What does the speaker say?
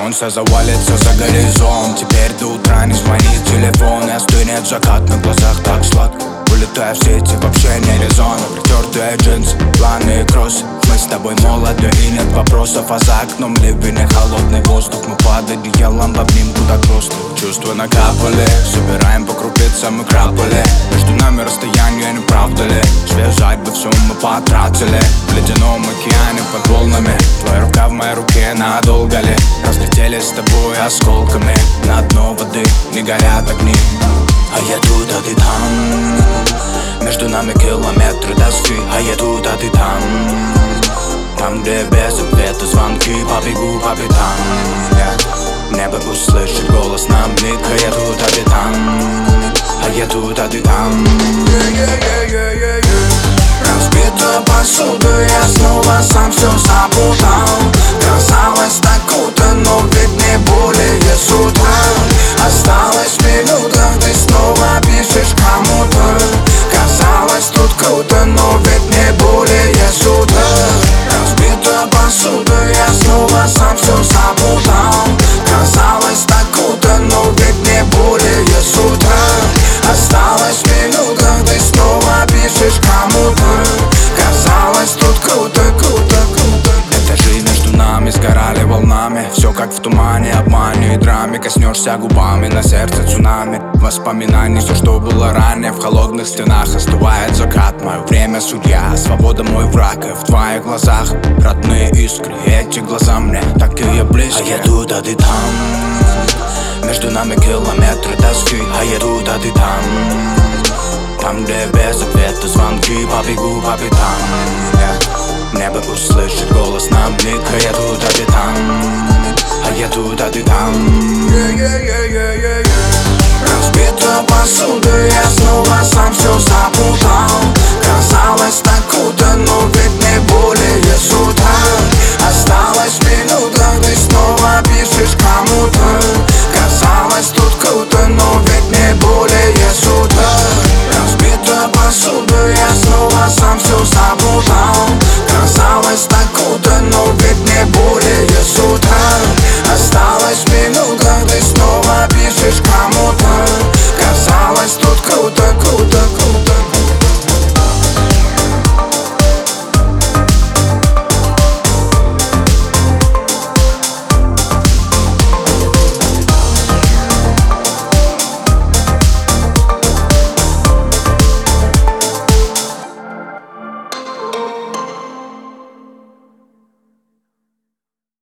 Солнце завалится за горизонт. Теперь до утра не звонит телефон. И остынет закат, на глазах так сладко. Улетая в сети, вообще не резон. Притертые джинсы, планы и кроссы. Мы с тобой молоды и нет вопросов. А за окном ливень и холодный воздух. Мы под одеялом в обнимку так просто. Чувства накапали, собираем по крупицам и крапали. Между нами расстояние, не правда ли? Связать бы все мы потратили. В ледяном океане под волнами. Твоя рука в моей руке, надолго ли? Разлетелись с тобой осколками. На дно воды не горят огни. А я тут, а ты там. Между нами километры доски. А я тут, а ты там. Там, где без ответа звонки. Побегу по пятам, небо услышит голос нам блик. А я тут, а ты там. А я тут, а ты там. Разбита посуда, я снова сам все запутал. Казалось так круто, но ведь не более сутра. Осталась минута, ты снова пишешь кому-то. Казалось тут круто, но ведь не более сутра. Разбита посуда, я снова сам все запутал. Казалось так круто, но ведь не более сутра. Осталась минута, ты снова пишешь кому-то. Казалось тут круто, круто, круто. Этажи между нами сгорали волнами. Все как в тумане, обмане и драме. Коснешься губами, на сердце цунами. Воспоминаний, все, что было ранее. В холодных стенах остывает закат. Мое время судья, свобода мой враг. И в твоих глазах родные искры. Эти глаза мне такие близкие. А я тут, а ты там. Между нами километры тоски. А я тут, а ты там. Там, где без ответа звонки. Побегу по пятам, небо услышит голос нам блик. А я тут, а ты там. А я тут, а ты там. Разбита посуда, я